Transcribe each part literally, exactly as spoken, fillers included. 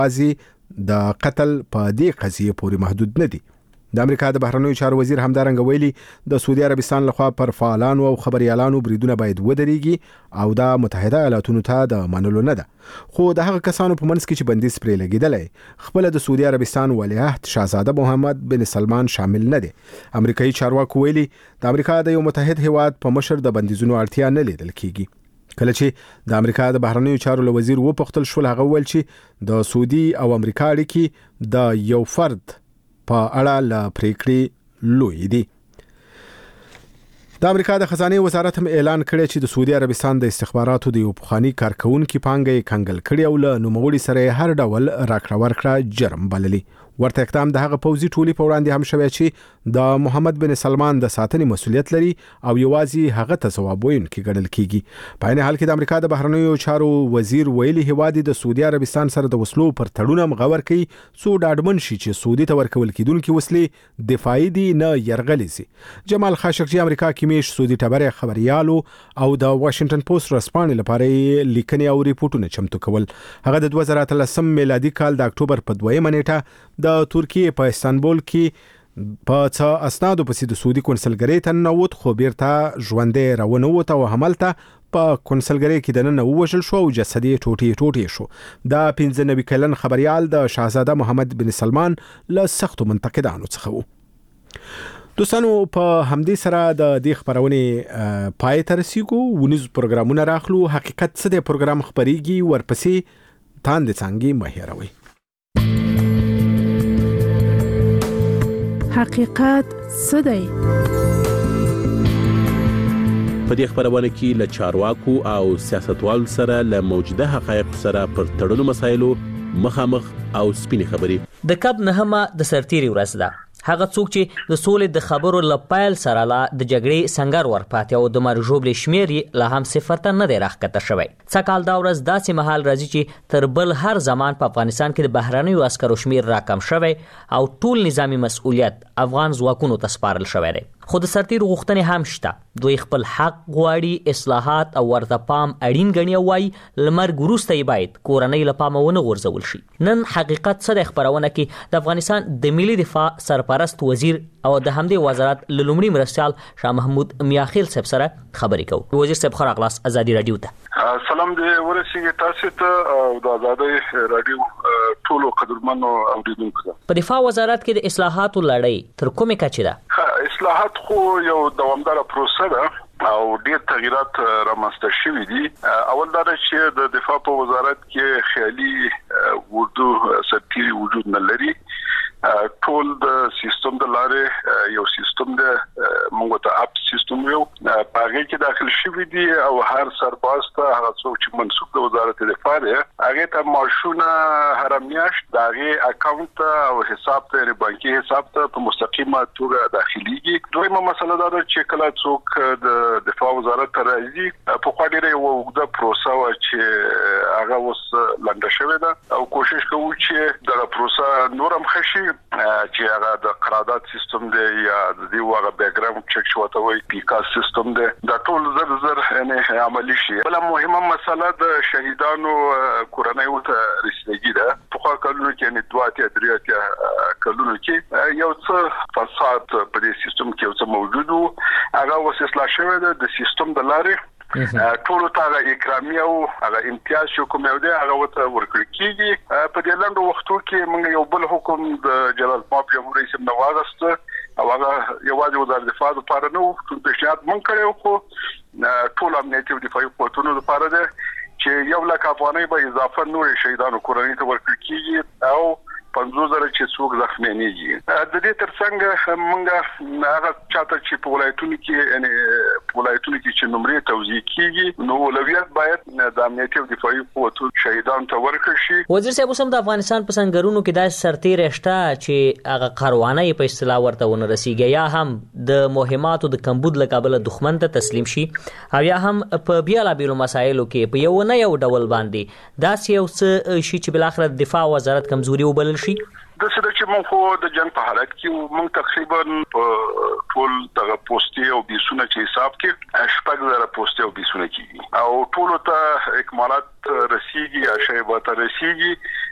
ازي د قتل په دې قضیه پورې محدود نه دي. د امریکا د بهرنیو چارو وزیر همدارنګه ویلي د سعودي عربستان لخوا پر فعالانو او خبريالانو بریدونه باید ودرېږي او د متحده ایالاتونو ته د منلو نه ده. خو د هغه کسانو په منځ کې چې بندیز پرې لګیدلې خپل د سعودي عربستان ولیعهد شاهزاده محمد بن سلمان شامل نه دي. امریکایي چارواکو ویلي د امریکا د یو متحد هیواد په مشر د بندیزونو اړتیا نه لیدل کیږي. کله چې د امریکا د بهرنیو چارو له وزیر و پختل شول هغه ویل چې د سعودي او امریکا اړیکې د یو فرد په اړه ل پریکړې لوی دي. د امریکا د خزانه وزارت هم اعلان کړی چې د سعودي عربستان د استخباراتو د یو پخوانی کارکونکو پانګې کنګل کړي او له نوموړي سره هر ډول راکړه ورکړه جرم بللي. ورته اقدام د هغه پوځي ټولي په وړاندې هم شوی چې د محمد بن سلمان د ساتنې مسؤلیت لري او یوازې هغه ته ځواب ویونکي ګڼل کیږي. په عین حال کې د امریکا د بهرنیو چارو وزیر ویلي هیواد د سعودي عربستان سره د وسلو پر تړون مغور کوي څو ډاډمن شي چې سعودي ته ورکول کیدونکي وسلې دفاعي دي نه يرغلي سي. جمال خاشقجي امریکا کې میش سعودي ټبره خبريالو او د واشنگټن پوسټ رسپانې لپاره لیکنې او ریپورتونه چمتو کول. هغه د دوه زره اتلسم میلادي کال د اکتوبر په دویمه نیټه د ترکیه په استانبول کې په څه اسنادو پسې د سعودي کنسلګری ته نووت خو بیرته ژوندې راونوت او حملته په کنسلګری کې دننه ووژل شو او جسدي ټوټي ټوټي شو. دا پنځه نوي کلن خبريال د شاهزاده محمد بن سلمان له سختو منتقدانو څخه وو. دوستانو په همدې سره د دې خبرونه پای ته رسیدو. ونیز پروګرامونه راخلو. حقیقت څه د پروګرام خبريږي ورپسې تاند څنګه مهیروي. حقیقت څه دی؟ په دې خبرونه کې له چارواکو او سیاستوالو سره له موجوده حقایق سره پر تړلو مسایلو مخامخ او سپینې خبرې. د کب نهمه د سرتيري ورځ ده. هغه څوک چې د سولې د خبرو لپایل سره لا د جګړې څنګه ورپاتې او د مرجوبل شمیر لا هم صفر ته نه دی راخته شوی. څکال دا ورځ داسې مهال راځي چې تر بل هر زمان په افغانستان کې د بهرانيو عسکرو شمیر راکم شوی او ټول نظامی مسؤلیت افغان ځواکونو ته سپارل شوی دی. خو د سرتیر غوښتنې هم شته. دوی خپل حق غواړي، اصلاحات او ورته پام اړین ګڼي او وايي لمر ګروسته باید کورنۍ لپاره ونه غورځول شي. نن حقیقت څه د خبرونه کې د افغانستان د ملي دفاع سرپرست وزیر او د همدې وزارت لومړي مرستيال شاه محمود میاخیل صاحب سره خبرې کوو. وزیر صاحب خور اغلاس ازادي رادیو ته سلام دې ورسیږي تاسو ته او د ازادي رادیو ټولو قدرمنو اوریدونکو. په دفاع وزارت کې د اصلاحاتو لړۍ تر کومه کچه ده؟ اصلاحات خو یو دوامداره پروسه ده او ډېر تغیرات رامنځته شوي دي. اول دا چې د دفاع په وزارت کې خیالي اردو سرتیري وجود نه لري. ټول د سیستم د لارې یو سیستم د موږ ته اپ سیستم یو هغه کې داخل شوی دی او هر سرباز ته هغه څوک چې منسوب د وزارت دفاع دی هغه ته معاشونه هر میاشت دغه اکاونټ او حساب ته بانکي حساب ته په مستقیمه توګه داخليږي. دویمه مسله دا ده چې کله څوک د دفاع وزارت ته راځي په خوا ډیره یو وګړه پروسه و چې هغه اوس لنډه شوې ده او کوشش کوو چې دغه پروسه نورم خشي چې هغه د قرارداد سیستم دی یا د دې واغه بیک ګراوند چک شوته وي پیکا سیستم دی دا ټول زر زر یعنی عملی شي. بل مهمه مسله د شهیدانو کورنۍ ته رسیدګي ده. په خوا کلونو کې یعنی دوه درې کلونو کې یو څه فساد په دې سیستم کې یو څه موجود وو هغه اوس اصلاح شوی ده د سیستم د لارې ټول ته اکرامي او هغه امتیاز شو کوم یو دی هغه وته ورکړي کیږي. په دې لاندې وختو کې موږ یو بل حکم د جلال پاپ جمهوریت رئیس نواغست او هغه یوازې وزارت دفاع لپاره نه وو ټول پیشنهاد مونږ کړو خو ټول امنیتي او دفاعي قوتونو لپاره ده چې یو لک افغانۍ به اضافه نور شهیدانو کورنۍ ته ورکړي کیږي او پنځوس زره چې څوک زخمي نه دي. د دې ترڅنګ موږ هغه چاته چې په ولایتونو کې یعنی په ولایتونو کې چې نمرې توزیع کیږي نو اولویت باید د امنیتي او دفاعي قوتو شهیدانو ته ورکړي شي. وزیر صاحب اوس هم د افغانستان په سنگرونو کې داسې سرتیر شته چې هغه قروانه په اصطلاح ورته ونه رسیږي یا هم د مهماتو د کمبود لقبله دښمن ته تسلیم شي او یا هم په بیاله بیلو مسایلو کې په یو نه یو ډول باندې داسې یو څه شي چې بل اخر دفاع وزارت کمزوري وبلل شي. د څه چې مونږ خو د جنگ په حالت کې مونږ تقریبا په ټول دغه پوسټي او بیسونه چې حساب کې شپږ زره پوسټي او بیسونه کیږي او ټول ته اکمالات رسیږي یا شی به ته رسیږي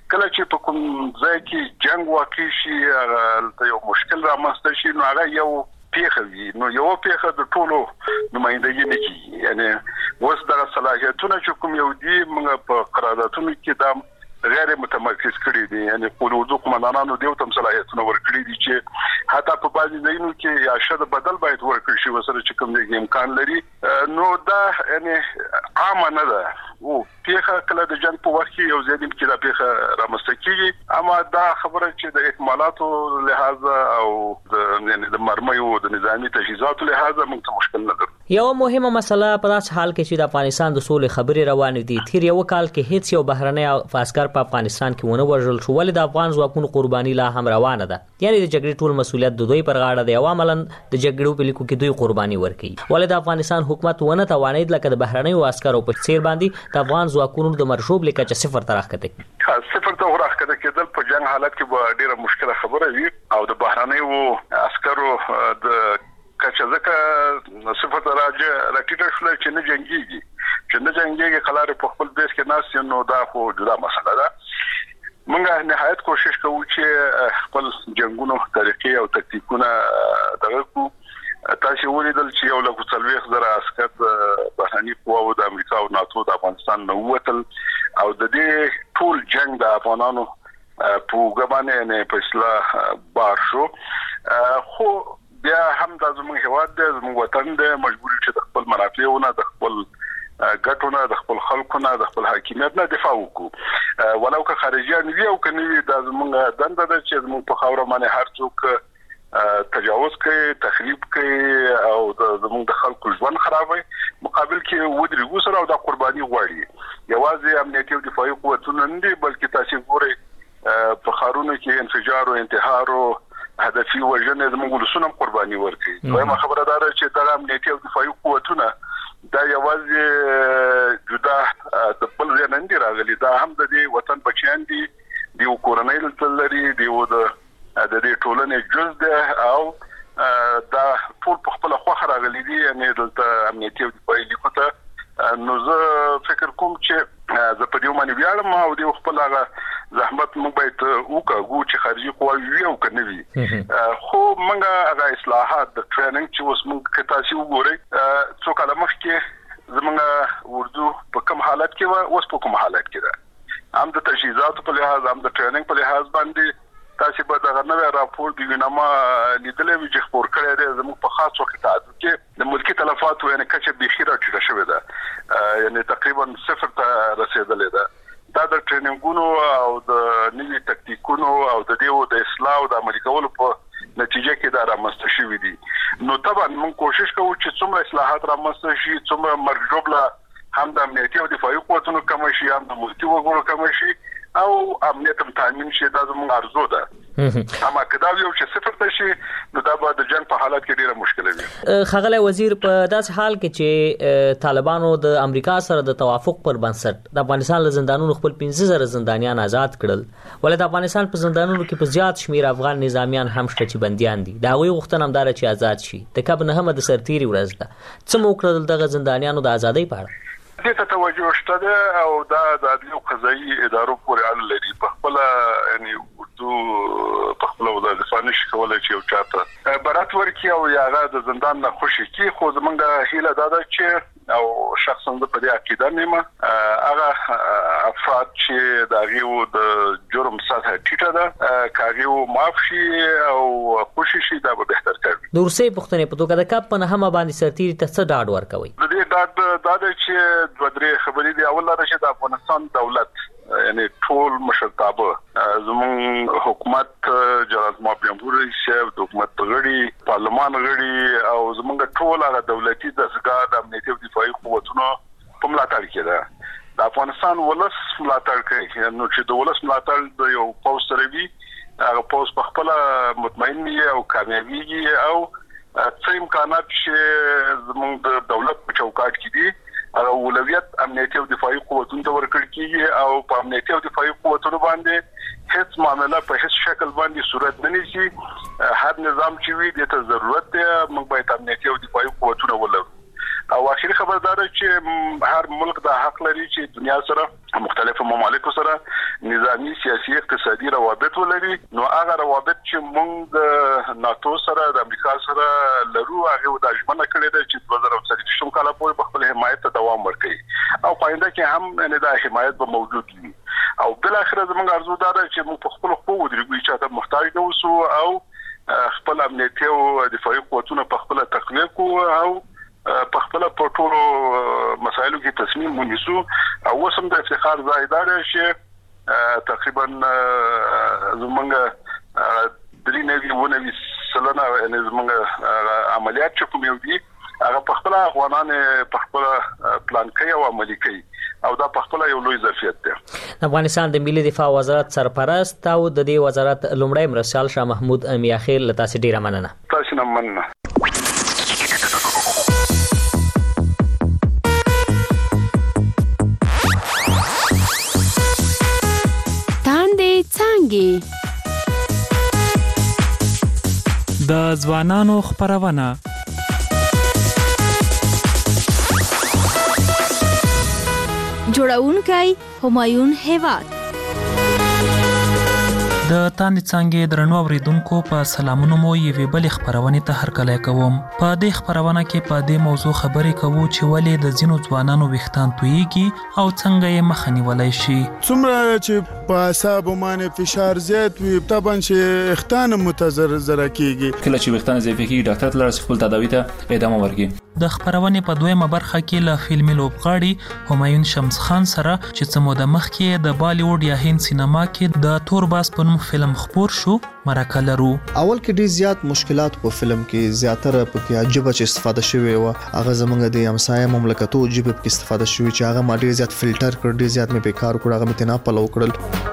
کله چې په کوم ځای کې جنگ واقع شي هغه یو مشکل رامنځته شي نو هغه یو پیښه وي نو یو پیښه د ټولو نمائندګي نه کوي یعنی اوس د صلاحیتونو چې کوم یو دی موږ په قراردادونو کې دا غیر متمرکز کړی دي یعنی قومندانانو قومندانانو دیو تم صلاحیتونه ورکړي دي چې حتی په بعضي ځایونو کې یا شد بدل باید ورکړي شي وسره چې کوم دی امکان لري نو دا یعنی عام نه ده او پیښه کله د جنگ په وخت کې یو ځای کې دا پیښه رامنځته کیږي اما دا خبره چې د اکمالاتو لحاظ او د یعنی د مرمیو د نظامی تجهیزاتو لحاظ موږ ته مشکل نه ده یو مهمه مسله په داس حال کې چې د افغانستان د سولې خبرې روانې دي تیر یو کال کې هیڅ یو بهرنی عسكر په افغانستان کې ونه وژل شو ولې د افغان ځواکونو قرباني لا هم روانه ده یعنی د جګړې ټول مسولیت د دوی پر غاړه دی او عملاً د جګړو په لیکو کې دوی قرباني ورکړي ولې د افغانستان حکومت ونه توانید لکه د بهرنی عسکرو په څیر باندې د افغان ځواکونو د مرشوب لیکه چې صفر ته راخته صفر ته راخته کېدل په جنگ حالت کې به ډیره مشکله خبره وي او د بهرنی عسکرو د کچا ځکه صفر ته راځي راټیټ شول چې نه جنگيږي چې نه جنگيږي خلاره په خپل بیس کې ناس نو دا خو جدا مسله ده موږ نهایت کوشش کوو چې خپل جنگونو طریقې او تکتیکونه دغه کو تاسو ولیدل چې یو لږ څلويخ زره عسكر بهرني قواو د امریکا او ناتو د افغانستان نو وتل او د دې ټول جنگ د افغانانو په ګبانه نه په اصلاح بار شو خو بیا هم د زموږ هواد د زموږ وطن د مجبوري چې د خپل منافعونه د خپل ګټونه د خپل خلکونه د خپل حاکمیت نه دفاع وکړو ولو که خارجيان وی او کني د زموږ دنده د چې زموږ په خاور باندې هر څوک تجاوز کوي تخریب کوي او د زموږ د خلکو ژوند خرابوي مقابل کې ودرېږو سره او د قرباني غواړي یوازې امنیتي او دفاعي قوتونه نه دي بلکې تاسو ګورئ په خارونو کې انفجار او انتحار او هدفي وژنه زموږ ولسونه قرباني ورکړي وایم خبره ده چې دا امنیتي او دفاعي قوتونه دا یوازې جدا د خپل ځای نه دي راغلي دا هم د دې وطن بچیان دي د کورنۍ لري د د دې ټولنې جز ده او دا ټول په خپل خوخه راغلي دي یعنی د امنیتي او دفاعي لیکوته نو زه فکر کوم چې زه په دې باندې ویاړم او د خپل هغه زحمت موږ باید وکړو چې خارجي قواوی وي او کنه وي خو موږ هغه اصلاحات د ټریننګ چې اوس موږ کتا شي وګورئ څو کله مخکې زموږ اردو په کوم حالت کې و اوس په کوم حالت کې ده هم د تجهیزاتو په لحاظ هم د ټریننګ په لحاظ باندې تاسو به دا غنوي راپور دی نامه لیدلې وی چې خبر کړی دی زموږ په خاص وخت کې د ملکی تلفات یعنی کچه بخیره چیرې شوې ده یعنی تقریبا صفر ته رسیدلې ده دا د ټریننګونو او د نوي تکتیکونو او د دیو د اصلاح او د عملي کولو په نتیجه کې دا رامنځته شوې دي نو طبعا موږ کوشش کوو چې څومره اصلاحات رامنځته شي څومره مرجوب له هم د امنیتي او دفاعي قوتونو کم شي هم د ملکی وګړو کم شي او امنیت تامین شي دا زموږ ارزو ده اما کدا یو چې صفر ته شي نو دا به د جنگ په حالت کې ډیره مشکله وي خغله وزیر په داس حال کې چې طالبانو د امریکا سره د توافق پر بنسټ د افغانستان له زندانونو خپل پنځه زره زندانیان آزاد کړل ولې د افغانستان په زندانونو کې په زیات شمیر افغان نظامیان هم شته چې بنديان دي دا غوي غوښتنه هم دار چې آزاد شي د کب نه هم د سرتيري ورځ ده څه مو کړل دغه زندانیانو د ازادۍ په اړه دې ته توجه شته او دا د عدلي قضایي ادارو پورې اړه لري په خپل یعنی اردو په خپل وظیفه نشي کولای چې یو چاته برات ورکړي او یاغه د زندان نه خوشي کی خو زمونږه هیله دا ده چې او شخصا د په دې عقیده نیمه هغه افراد چې د غیو د جرم سطح ټیټه ده کاغیو معاف شي او خوشي شي دا به بهتر کوي دورسي پښتنې په توګه د کپ په نه هم باندې سرتيري ته څه ډاډ ورکوي د دې ډاډ دا ده چې دوه درې خبرې دی اول لاره چې د افغانستان دولت یعنی ټول مشرتابه زمون حکومت جنرال محمد جمهور رئیس د حکومت غړي پارلمان غړي او زمونږ ټول هغه دولتي دستګاه د امنیتي او دفاعي قوتونو په ملاتړ کې ده د افغانستان ولس ملاتړ کوي نو چې د ولس ملاتړ د یو پوس سره وي هغه پوس په خپل مطمئن وي او کامیابی او څه امکانات چې زمونږ د دولت په چوکاټ کې دي او اولویت امنیتي او دفاعي قوتونو ته ورکړل کیږي او په امنیتي او دفاعي قوتونو باندې هیڅ معاملې په هیڅ شکل باندې صورت نه نشي هر نظام چې وي د ته ضرورت دی موږ باید امنیتي او دفاعي قوتونه ولرو او اخیری خبردار چې هر ملک د حق لري چې دنیا سره مختلفو ممالکو سره نظامی سیاسي اقتصادي روابط ولري نو هغه روابط چې موږ د ناتو سره د امریکا سره لرو هغه د اجمنه کړی دی چې دوه زره څلور کال پورې په خپل حمایت ته دوام ورکړي او پاینده کې هم نه د حمایت به موجود وي او بل اخر زموږ ارزو دا ده چې موږ په خپل خو ودرېږو چې ته محتاج نه اوسو او خپل امنیتي او دفاعي قوتونه په خپل تقویه کو او په خپل په ټولو مسایلو کې تصمیم ونیسو او وسم د افتخار ځای دا دی چې تقریبا زمونږ درې نوي ونوي سلنه یعنی زمونږ عملیات چې کوم یو دي هغه په خپل افغانان په خپل پلان کوي او عملي کوي او دا په خپل یو لوی ظرفیت دی. افغانستان د ملي دفاع وزارت سرپرست او د دې وزارت لومړی مرستیال شاه محمود میاخیل له تاسو ډیره مننه. تاسو نه مننه. څنګه د ځوانانو خبرونه جوړونکی همایون هیواد د تاندې څنګه درنو اوریدونکو په سلامونو مو یوې بلې خبرونه ته هرکلی کوم. په دې خبرونه کې په دې موضوع خبرې کوو چې ولې د ځینو ځوانانو ویښتان تویږي او څنګه یې مخه نیولای شي. څومره چې په اعصابو باندې فشار زیات وي طبعا چې ویښتان متضرر کیږي. کله چې ویښتان ضعیف کیږي ډاکټر ته لاړ خپل تداوی ته ادامه ورکړي. د خبرونه په دویمه برخه کې له فلمي لوبغاړي همایون شمس خان سره چې څه موده مخکې د بالیوډ یا هند سینما کې د تورباس په نوم فلم خپور شو مرکه لرو. اول کې ډیر زیات مشکلات په فلم کې زیاتره پکې عجبه چې استفاده شوی و هغه زمونږ د همسایه مملکتو جبه کې استفاده شوی چې هغه ما ډیر زیات فلټر کړ ډیر زیات مې بیکار کړ هغه مې تنا په لو کړل.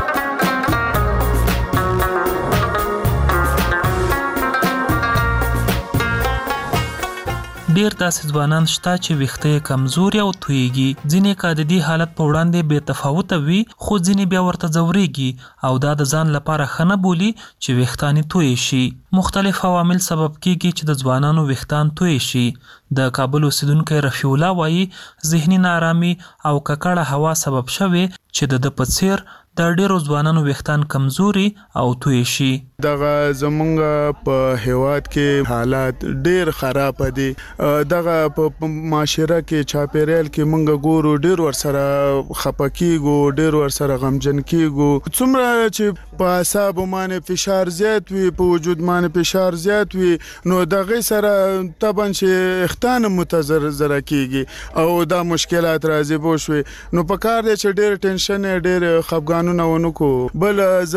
ډیر داسې ځوانان شته چې ویښته کمزوري او تویږي. ځینې کا د دې حالت په وړاندې بې تفاوت وي خو ځینې بیا ورته ځوريږي او دا د ځان لپاره خنه بولی چې ویښتان توی شي. مختلف عوامل سبب کیږي چې د ځوانانو ویښتان توی شي. د کابل اوسیدونکو رفیع الله وایي ذهني ناارامي او ککړه هوا سبب شوي چې د په څیر د ډیرو ځوانانو ویښتان کمزوري او توی شي. دغه زمونږ په هیواد کې حالات ډیر خراب دي. دغه په معاشره کې چاپیریال کې مونږ ګورو ډیر ور سره خپکیږو ډیر ور سره غمجن کیږو. څومره چې په اعصاب باندې فشار زیات وي په وجود باندې فشار زیات وي نو دغه سره طبعا چې اختان متضرر کیږي او دا مشکلات راځي بو شوي نو په کار دي چې ډیر ټینشن ډیر خفګانونه ونکو. بل